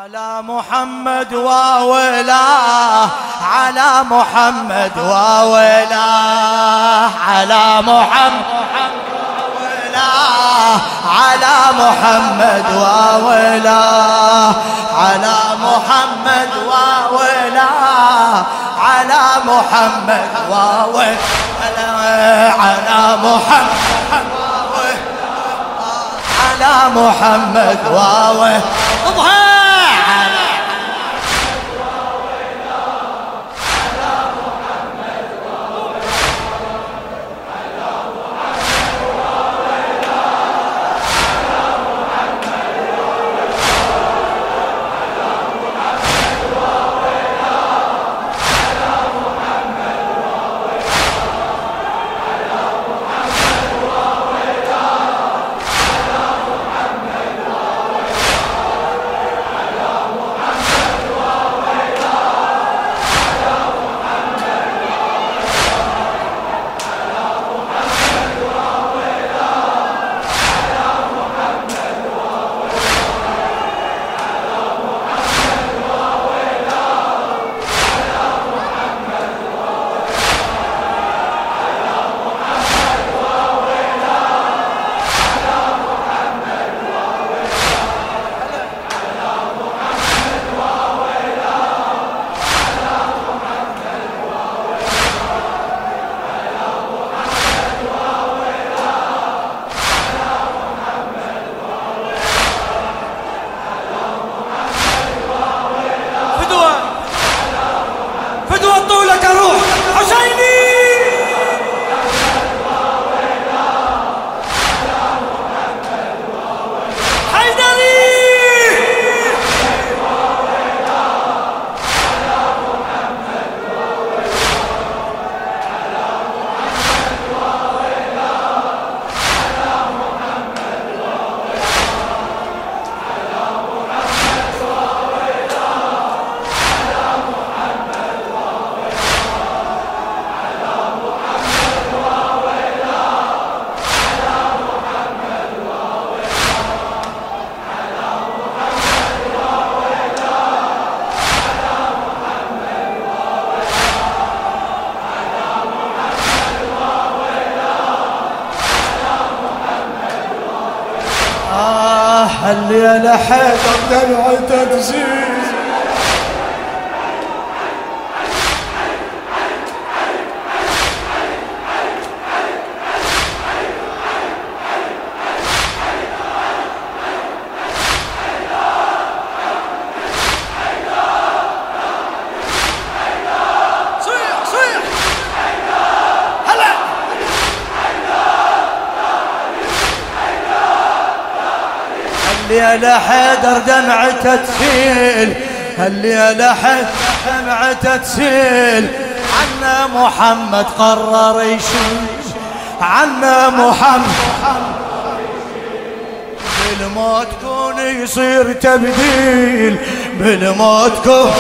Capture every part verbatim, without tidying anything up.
على محمد وولاه، على محمد وولاه، على محمد وولاه، على محمد وولاه، على محمد وولاه، على محمد وولاه، على محمد على محمد وولاه. الليلة حيدر دمعته تزيد، الليلة حيدر دمعته تسيل، الليلة حيدر دمعته تسيل، عنا محمد قرر يشيل، عنا محمد بالموت كون يصير تبديل، بالموت كون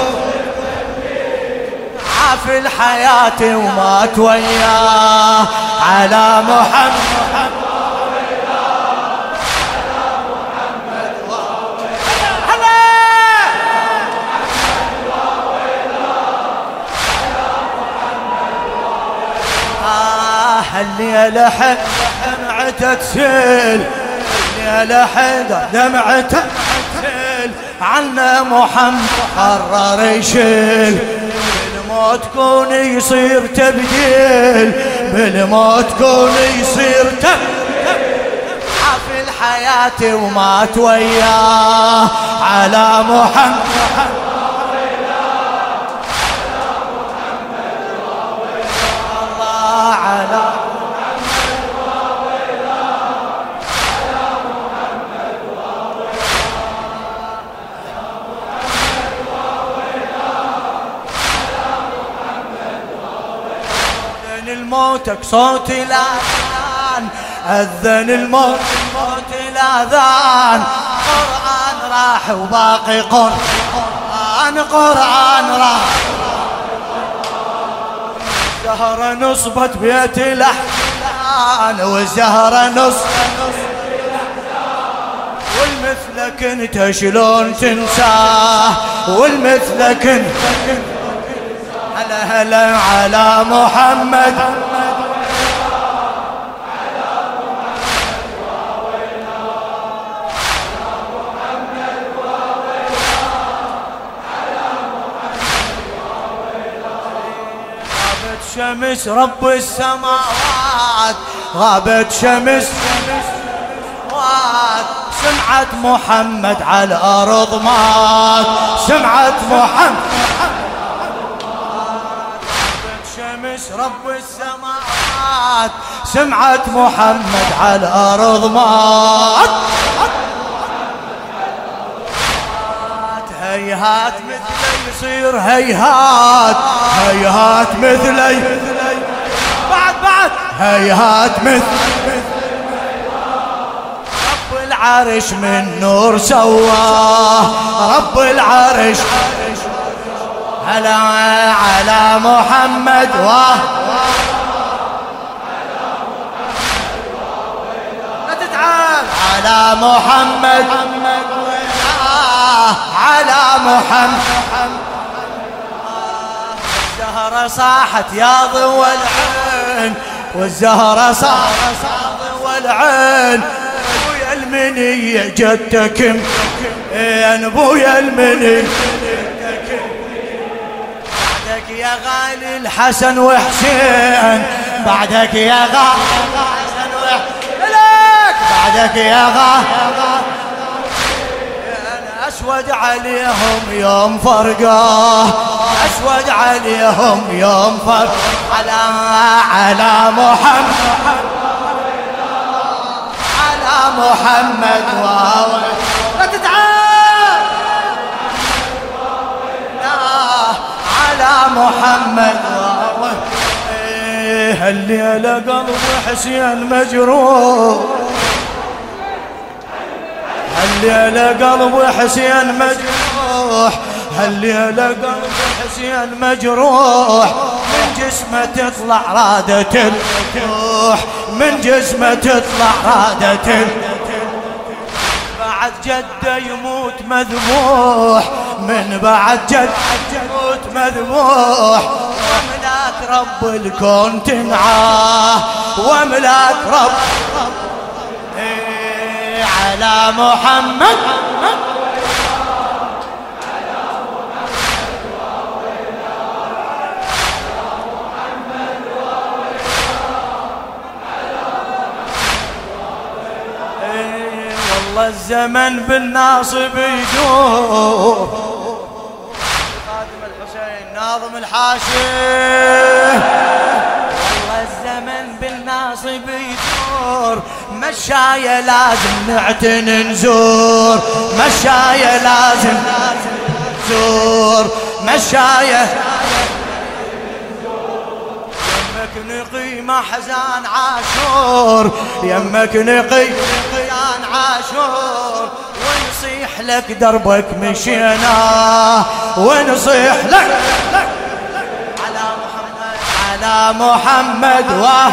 عاف الحياة ومات وياه، على محمد الليلة حيدر دمعته تسيل، الليلة حيدر دمعته تسيل، عنا محمد قرر يشيل، بالموت كون يصير تبديل، بالموت كون يصير تبديل، عاف الحياة ومات وياه، على محمد على الموتك صوت الأذان، أذن الموت الموت الأذان، قرآن راح وباقي قرآن، قرآن راح، زهرة نصبت بيت الأحزان، والزهرة نصبت والمثلك انت شلون تنساه والمثلك انت هلا هلا على محمد شمس رب السماوات غابت شمس وات سمعت محمد على الأرض مات سمعت محمد غابت شمس رب السماوات سمعت محمد على الأرض مات هيهات مثلي يصير هيهات هيهات مثلي بعد بعد هيهات مثلي رب العرش من نور سواه رب العرش هلا على محمد واه لا تتعال على محمد على محمد الزهرة صاحت يا ضوى العين والزهرة صاحت يا ضوى العين ابويا المنية جدك يا ابويا المنية بعدك يا غالي الحسن وحسين بعدك يا غالي الحسن وحسين بعدك يا غالي أسود عليهم يوم فرقاه أسود عليهم يوم فرق على على محمد على محمد واو لا تتعال على محمد واو هالليلة قلب حسين مجروح هالليلة قلب حسين مجروح هالليلة قلب حسين مجروح من جسمه تطلع رادة الروح من جسمه تطلع رادة بعد جده يموت مذبوح من بعد جده يموت مذبوح وملاك رب الكون تنعاه وملاك رب على محمد والله الزمن بالناصب يدور خادم الحسين ناظم الحاشم والله الزمن بالناصب يدور مشاية لازم نعتن نزور مشاية لازم نزور مشاية يمك نقيم حزان عاشور يمك نقيم حزان عاشور ونصيح لك دربك مشينا ونصيح لك على محمد على محمد واه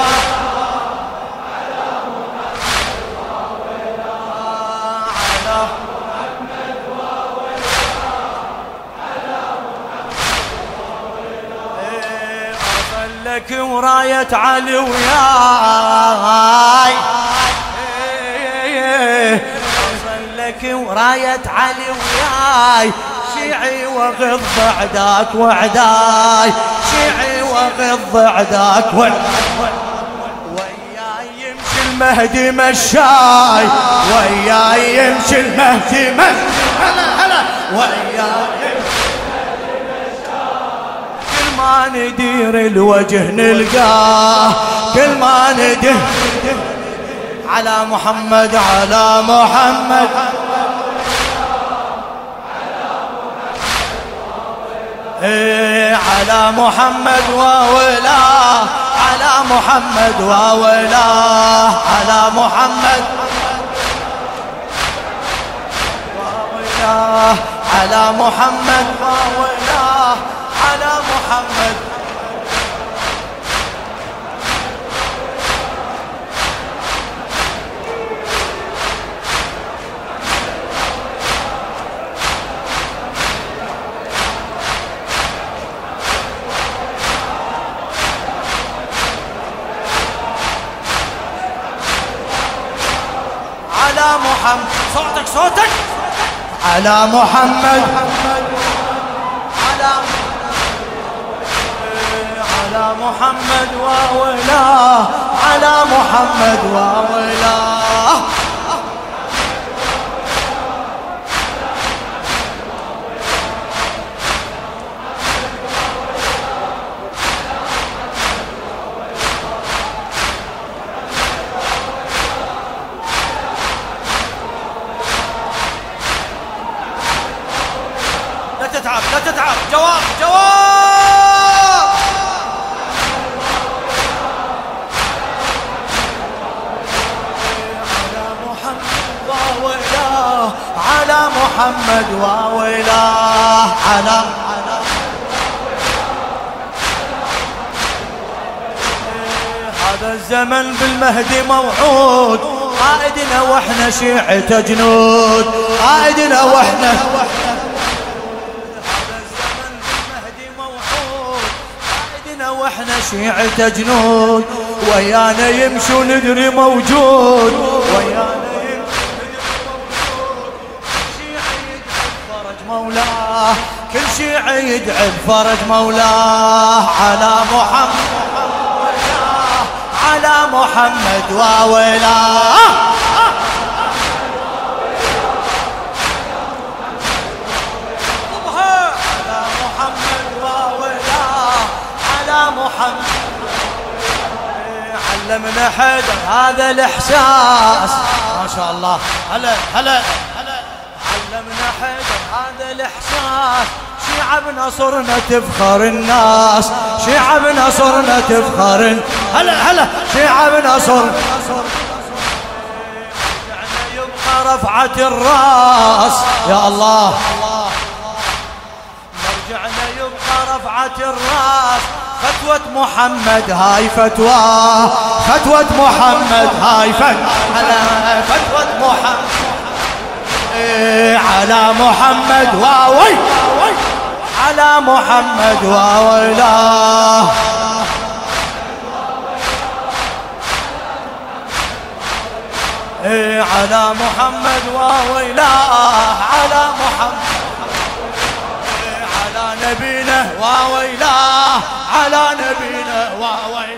لك وراية علي وياي أوصل لك وراية علي وياي شيعي وغض عداك وعداي شيعي وغض عداك وياي يمشي المهدي مشاي وياي يمشي المهدي مشاي هلا هلا وياي ما ندير الوجه نلقاه كل ما ندير على محمد على محمد ايه على محمد وولاه على محمد وولاه على محمد وولاه على محمد وولاه على محمد صوتك على محمد على على محمد وولاه على محمد وولاه لا تتعب لا تتعب جواب جواب على محمد وولاه على محمد وولاه على هذا الزمن بالمهدي موعود قائدنا واحنا شيعته جنود قائدنا واحنا واحنا شيعته جنود ويانا يمشي وندري موجود ويانا يمشي وندري موجود كل شيعي يدعي بفرج مولاه كل شيعي يدعي بفرج مولاه على محمد وولاه على محمد وولاه محمد علمنا حيدر هذا الإحساس ما شاء الله هلا هلا هلا علمنا حيدر هذا الإحساس شيعة بنصرنا تفخر الناس شيعة بنصرنا تفخر هلا هلا شيعة بنصرنا رجعنا يبقى رفعة الراس يا الله رجعنا يبقى رفعة الراس فتوة محمد هاي فتوى فتوة محمد هاي فتوى فتوة محمد إيه على محمد واوي على محمد واولاه إيه على محمد واولاه على محمد على نبينا وويلاه على نبينا وويلاه